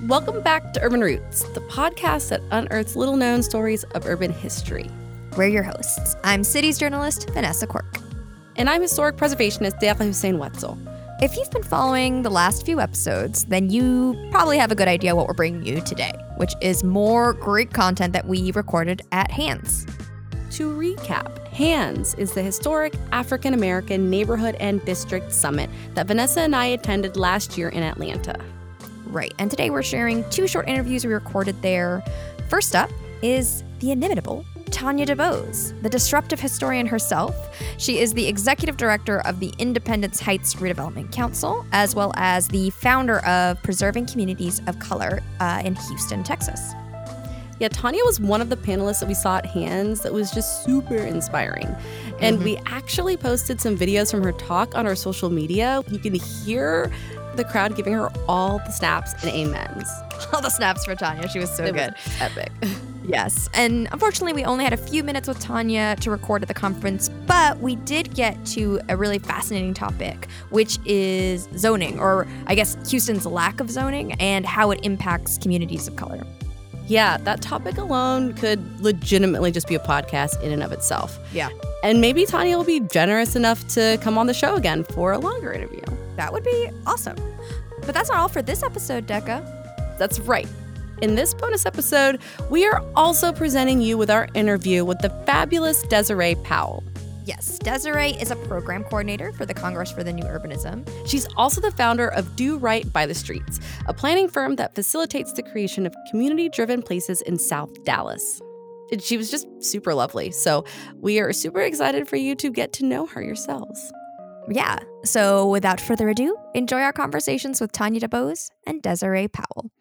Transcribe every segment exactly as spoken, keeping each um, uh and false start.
Welcome back to Urban Roots, the podcast that unearths little-known stories of urban history. We're your hosts. I'm cities journalist Vanessa Quirk. And I'm historic preservationist Daphne Hussein Wetzel. If you've been following the last few episodes, then you probably have a good idea what we're bringing you today, which is more great content that we recorded at HANDS. To recap, HANDS is the historic African American Neighborhood and District Summit that Vanessa and I attended last year in Atlanta. Right, and today we're sharing two short interviews we recorded there. First up is the inimitable Tanya DuBose, the disruptive historian herself. She is the executive director of the Independence Heights Redevelopment Council, as well as the founder of Preserving Communities of Color uh, in Houston, Texas. Yeah, Tanya was one of the panelists that we saw at HANDS that was just super inspiring. And mm-hmm. we actually posted some videos from her talk on our social media. You can hear the crowd giving her all the snaps and amens. All the snaps for Tanya. She was so it good. Was epic. Yes. And unfortunately, we only had a few minutes with Tanya to record at the conference, but we did get to a really fascinating topic, which is zoning, or I guess Houston's lack of zoning and how it impacts communities of color. Yeah, that topic alone could legitimately just be a podcast in and of itself. Yeah. And maybe Tanya will be generous enough to come on the show again for a longer interview. That would be awesome. But that's not all for this episode, Decca. That's right. In this bonus episode, we are also presenting you with our interview with the fabulous Desiree Powell. Yes, Desiree is a program coordinator for the Congress for the New Urbanism. She's also the founder of Do Right by the Streets, a planning firm that facilitates the creation of community-driven places in South Dallas. And she was just super lovely, so we are super excited for you to get to know her yourselves. Yeah, so without further ado, enjoy our conversations with Tanya DuBose and Desiree Powell.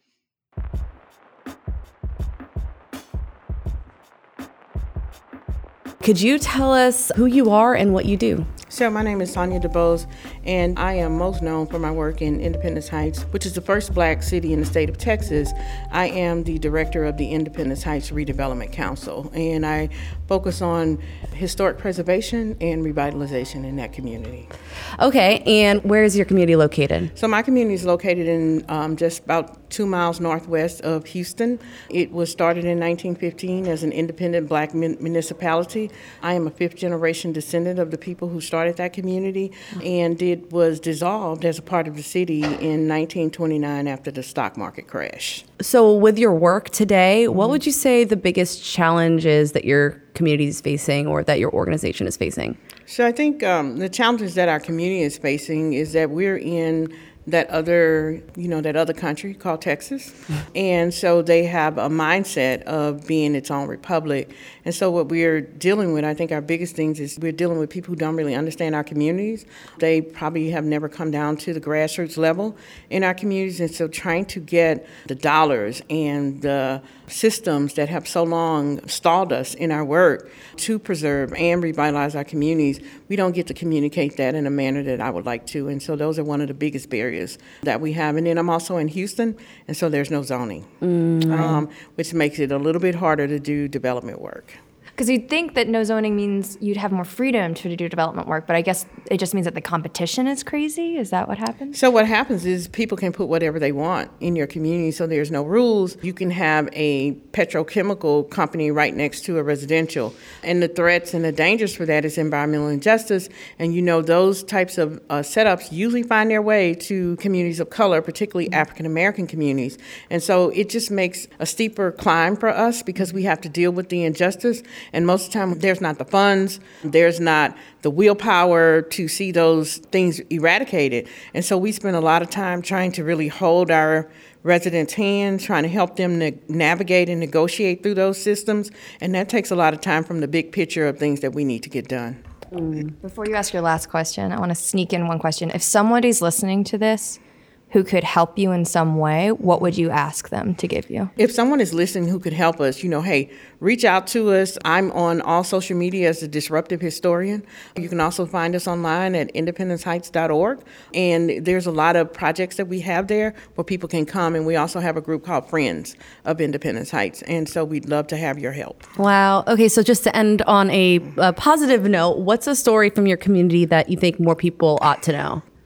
Could you tell us who you are and what you do? So my name is Tanya DuBose, and I am most known for my work in Independence Heights, which is the first Black city in the state of Texas. I am the director of the Independence Heights Redevelopment Council, and I focus on historic preservation and revitalization in that community. Okay, and where is your community located? So my community is located in um, just about two miles northwest of Houston. It was started in nineteen fifteen as an independent Black mun- municipality. I am a fifth generation descendant of the people who started that community, and it was dissolved as a part of the city in nineteen twenty-nine after the stock market crash. So with your work today, mm-hmm. what would you say the biggest challenge is that your community is facing or that your organization is facing? So I think um, the challenges that our community is facing is that we're in that other, you know, that other country called Texas. And so they have a mindset of being its own republic. And so what we're dealing with, I think our biggest things is we're dealing with people who don't really understand our communities. They probably have never come down to the grassroots level in our communities. And so trying to get the dollars and the systems that have so long stalled us in our work to preserve and revitalize our communities, we don't get to communicate that in a manner that I would like to. And so those are one of the biggest barriers that we have. And then I'm also in Houston, and so there's no zoning, mm-hmm. um, which makes it a little bit harder to do development work. Because you'd think that no zoning means you'd have more freedom to do development work, but I guess it just means that the competition is crazy. Is that what happens? So what happens is people can put whatever they want in your community, so there's no rules. You can have a petrochemical company right next to a residential, and the threats and the dangers for that is environmental injustice, and you know those types of uh, setups usually find their way to communities of color, particularly African American communities, and so it just makes a steeper climb for us because we have to deal with the injustice. And most of the time, there's not the funds, there's not the willpower to see those things eradicated. And so we spend a lot of time trying to really hold our residents' hands, trying to help them na- navigate and negotiate through those systems. And that takes a lot of time from the big picture of things that we need to get done. Before you ask your last question, I want to sneak in one question. If somebody's listening to this who could help you in some way, what would you ask them to give you? If someone is listening who could help us, you know, hey, reach out to us. I'm on all social media as a disruptive historian. You can also find us online at independence heights dot org. And there's a lot of projects that we have there where people can come. And we also have a group called Friends of Independence Heights. And so we'd love to have your help. Wow. Okay, so just to end on a, a positive note, what's a story from your community that you think more people ought to know?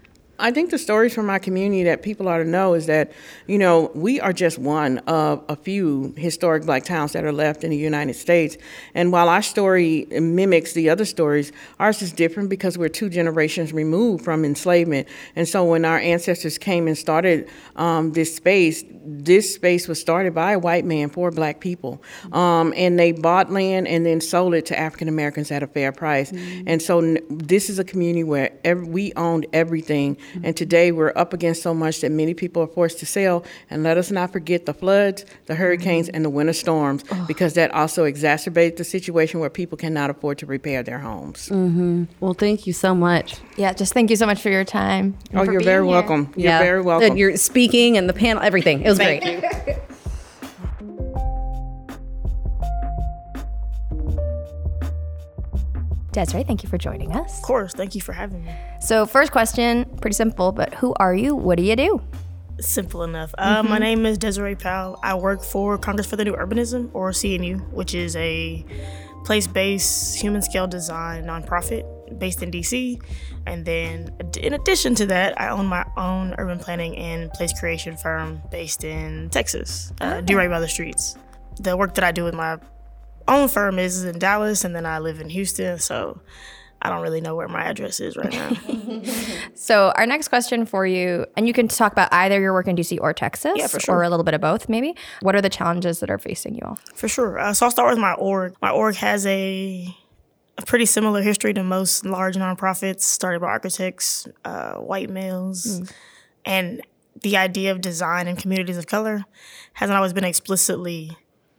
I think the stories from our community that people ought to know is that, you know, we are just one of a few historic Black towns that are left in the United States. And while our story mimics the other stories, ours is different because we're two generations removed from enslavement. And so when our ancestors came and started um, this space, this space was started by a white man for Black people. Um, and they bought land and then sold it to African Americans at a fair price. Mm-hmm. And so n- this is a community where every, we owned everything. Mm-hmm. And today we're up against so much that many people are forced to sell. And let us not forget the floods, the hurricanes, mm-hmm. and the winter storms, oh. because that also exacerbates the situation where people cannot afford to repair their homes. Mm-hmm. Well, thank you so much. Yeah, just thank you so much for your time. Oh, you're very here. welcome. You're yeah. very welcome. And you're speaking and the panel, everything. It was thank great. You. Desiree, thank you for joining us. Of course. Thank you for having me. So first question, pretty simple, but who are you? What do you do? Simple enough. Uh, mm-hmm. My name is Desiree Powell. I work for Congress for the New Urbanism, or C N U, which is a place-based human-scale design nonprofit based in D C. And then in addition to that, I own my own urban planning and place creation firm based in Texas, uh, Do Right by the Streets. The work that I do with my own firm is in Dallas, and then I live in Houston, so I don't really know where my address is right now. So our next question for you, and you can talk about either your work in D C or Texas, yeah, for sure. or a little bit of both maybe. What are the challenges that are facing you all? For sure. Uh, so I'll start with my org. My org has a, a pretty similar history to most large nonprofits, started by architects, uh, white males, mm. and the idea of design in communities of color hasn't always been explicitly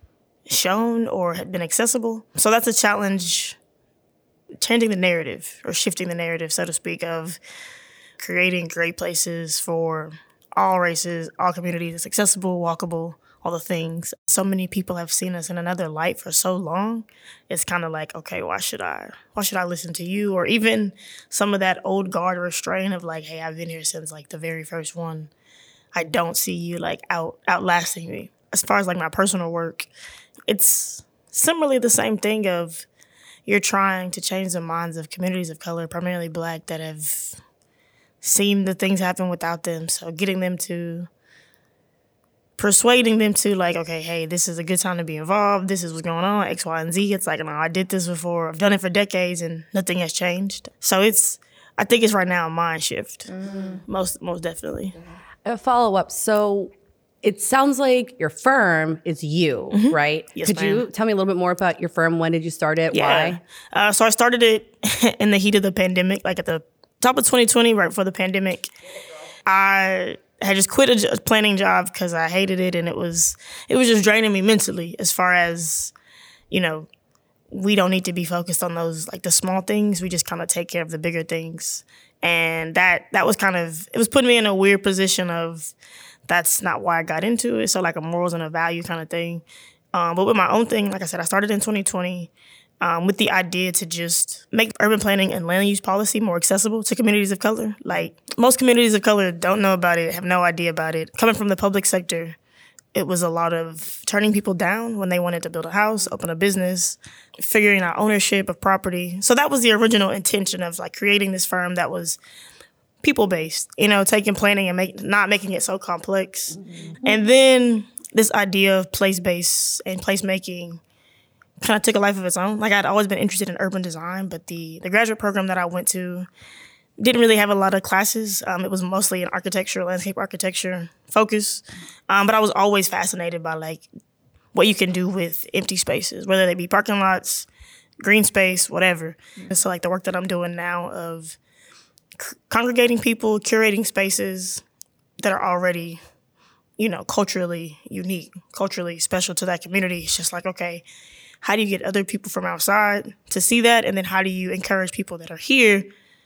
shown or had been accessible. So that's a challenge, changing the narrative or shifting the narrative, so to speak, of creating great places for all races, all communities. It's accessible, walkable, all the things. So many people have seen us in another light for so long. It's kind of like, okay, why should I, why should I listen to you? Or even some of that old guard restraint of like, hey, I've been here since like the very first one. I don't see you like out outlasting me. As far as like my personal work, it's similarly the same thing of you're trying to change the minds of communities of color, primarily Black, that have seen the things happen without them. So getting them to, persuading them to like, okay, hey, this is a good time to be involved. This is what's going on, X, Y, and Z. It's like, no, I did this before. I've done it for decades and nothing has changed. So it's, I think it's right now a mind shift, mm-hmm. most most definitely. A follow-up. So it sounds like your firm is you, mm-hmm. right? Yes, Could ma'am. you tell me a little bit more about your firm? When did you start it? Yeah. Why? Uh, so I started it in the heat of the pandemic, like at the top of twenty twenty, right before the pandemic. I had just quit a planning job because I hated it, and it was it was just draining me mentally. As far as, you know, we don't need to be focused on those like the small things. We just kind of take care of the bigger things, and that that was kind of it was putting me in a weird position of. That's not why I got into it. So like a morals and a value kind of thing. Um, but with my own thing, like I said, I started in twenty twenty um, with the idea to just make urban planning and land use policy more accessible to communities of color. Like most communities of color don't know about it, have no idea about it. Coming from the public sector, it was a lot of turning people down when they wanted to build a house, open a business, figuring out ownership of property. So that was the original intention of like creating this firm that was people-based, you know, taking planning and make, not making it so complex. Mm-hmm. And then this idea of place-based and placemaking kind of took a life of its own. Like I'd always been interested in urban design, but the, the graduate program that I went to didn't really have a lot of classes. Um, it was mostly an architecture, landscape architecture focus. Um, but I was always fascinated by like what you can do with empty spaces, whether they be parking lots, green space, whatever. Mm-hmm. And so like the work that I'm doing now of congregating people, curating spaces that are already, you know, culturally unique, culturally special to that community. It's just like, okay, how do you get other people from outside to see that? And then how do you encourage people that are here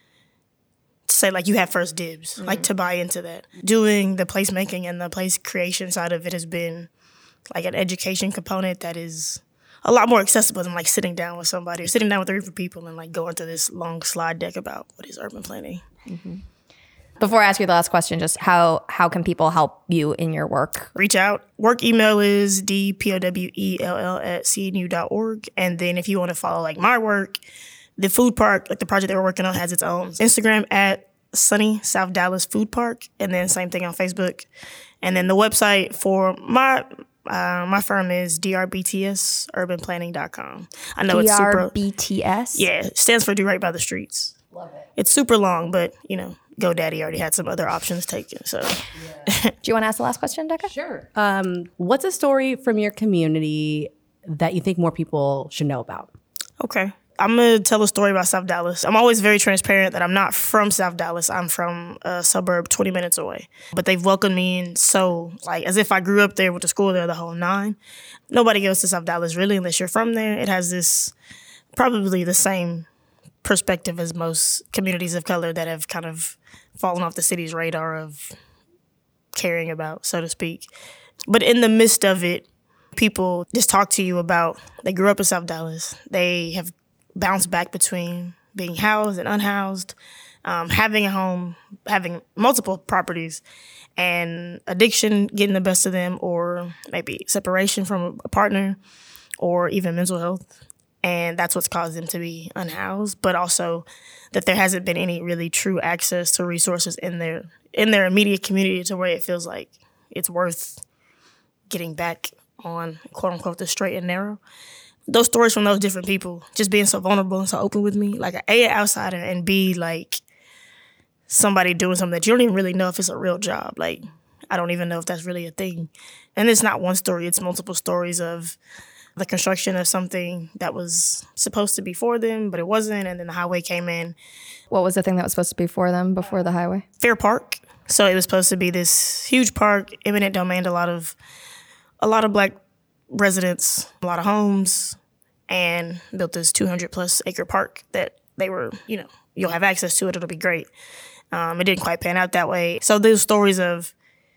to say, like, you have first dibs, mm-hmm. like to buy into that? Doing the placemaking and the place creation side of it has been like an education component that is a lot more accessible than like sitting down with somebody or sitting down with a group of people and like going through this long slide deck about what is urban planning. Mm-hmm. Before I ask you the last question, just how how can people help you in your work? Reach out. Work email is d p o w e l l at c n u dot org. And then if you want to follow like my work, the food park, like the project that we're working on, has its own Instagram at Sunny South Dallas Food Park, and then same thing on Facebook. And then the website for my uh, my firm is D R B T S urban planning dot com. I know it's super. D R B T S? Yeah, it stands for Do Right by the Streets. Love it. It's super long, but, you know, GoDaddy already had some other options taken. So, Do you want to ask the last question, Decca? Sure. Um, what's a story from your community that you think more people should know about? Okay. I'm going to tell a story about South Dallas. I'm always very transparent that I'm not from South Dallas. I'm from a suburb twenty minutes away. But they've welcomed me in so, like, as if I grew up there, went to school there, the whole nine. Nobody goes to South Dallas, really, unless you're from there. It has this, probably the same perspective as most communities of color that have kind of fallen off the city's radar of caring about, so to speak. But in the midst of it, people just talk to you about, they grew up in South Dallas. They have bounced back between being housed and unhoused, um, having a home, having multiple properties, and addiction getting the best of them, or maybe separation from a partner, or even mental health. And that's what's caused them to be unhoused, but also that there hasn't been any really true access to resources in their in their immediate community to where it feels like it's worth getting back on, quote unquote, the straight and narrow. Those stories from those different people, just being so vulnerable and so open with me, like A, an outsider, and B, like somebody doing something that you don't even really know if it's a real job. Like, I don't even know if that's really a thing. And it's not one story, it's multiple stories of the construction of something that was supposed to be for them, but it wasn't, and then the highway came in. What was the thing that was supposed to be for them before the highway? Fair Park. So it was supposed to be this huge park, eminent domain, a lot of a lot of black residents, a lot of homes, and built this two hundred plus acre park that they were, you know, you'll have access to it, it'll be great. Um, it didn't quite pan out that way. So those stories of,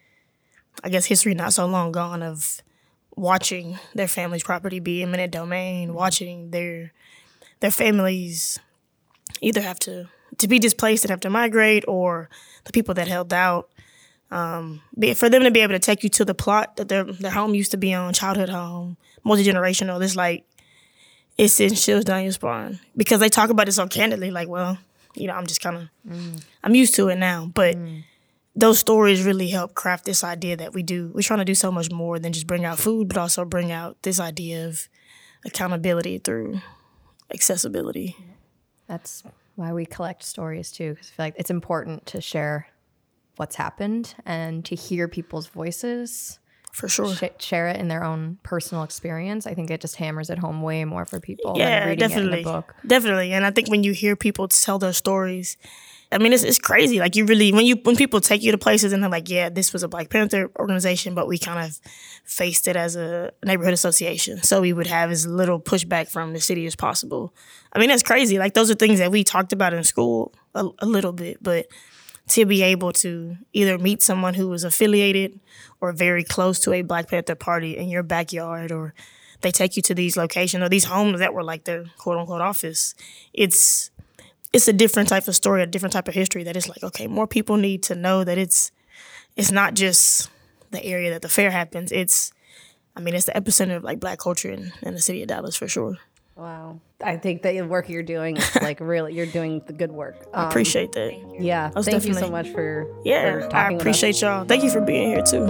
I guess, history not so long gone of watching their family's property be eminent domain, watching their their families either have to, to be displaced and have to migrate, or the people that held out. Um, for them to be able to take you to the plot that their their home used to be on, childhood home, multi-generational, it's like, it sends chills down your spine. Because they talk about it so candidly, like, well, you know, I'm just kind of, mm. I'm used to it now. But mm. those stories really help craft this idea that we do. We're trying to do so much more than just bring out food, but also bring out this idea of accountability through accessibility. That's why we collect stories too, because I feel like it's important to share what's happened and to hear people's voices. For sure. Sh- share it in their own personal experience. I think it just hammers it home way more for people yeah, than reading definitely. it in a book. Definitely. And I think when you hear people tell their stories, I mean, it's it's crazy. Like, you really, when you when people take you to places and they're like, yeah, this was a Black Panther organization, but we kind of faced it as a neighborhood association. So we would have as little pushback from the city as possible. I mean, that's crazy. Like, those are things that we talked about in school a, a little bit, but to be able to either meet someone who was affiliated or very close to a Black Panther party in your backyard, or they take you to these locations or these homes that were like their quote unquote office. It's it's a different type of story, a different type of history that is like, okay, more people need to know that it's it's not just the area that the fair happens. It's, I mean, it's the epicenter of like Black culture in, in the city of Dallas for sure. Wow. I think that the work you're doing is like really, you're doing the good work. Um, I appreciate that. Yeah. Most thank you so definitely. much for, Yeah, for I talking appreciate with us. y'all. Thank you for being here too.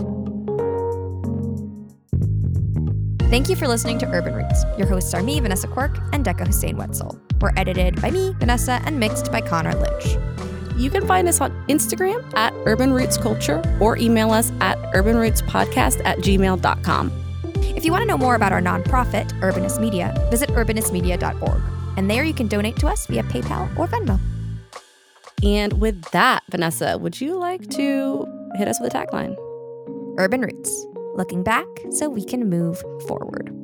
Thank you for listening to Urban Roots. Your hosts are me, Vanessa Quirk, and Decca Hussein Wetzel. We're edited by me, Vanessa, and mixed by Connor Lynch. You can find us on Instagram at Urban Roots Culture or email us at urbanrootspodcast at gmail dot com. If you want to know more about our nonprofit, Urbanist Media, visit urbanist media dot org. And there you can donate to us via PayPal or Venmo. And with that, Vanessa, would you like to hit us with a tagline? Urban Roots, looking back so we can move forward.